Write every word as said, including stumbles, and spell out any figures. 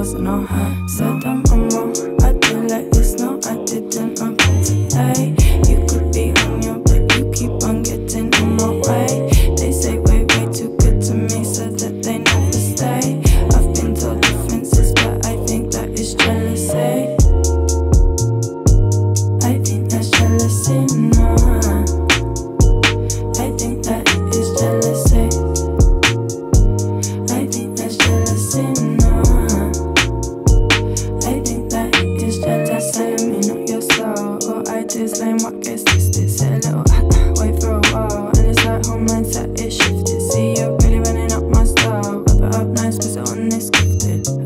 cause I know her. Said I'm wrong, I do like this, no I didn't, I'm back today. You could be on your but you keep on getting in my way. They say way, way too good to me, so that they never stay. I've been told differences, but I think that is jealousy. I think that's jealousy, no. I think that is jealousy. I think that's jealousy, no. I think that is jealousy. I mean, not your soul. All I do is lame, what gets twisted. Say a little wait for a while, and it's like whole mindset is shifted. See, you're really running up my style. Wrap it up nice, cause it on this gifted.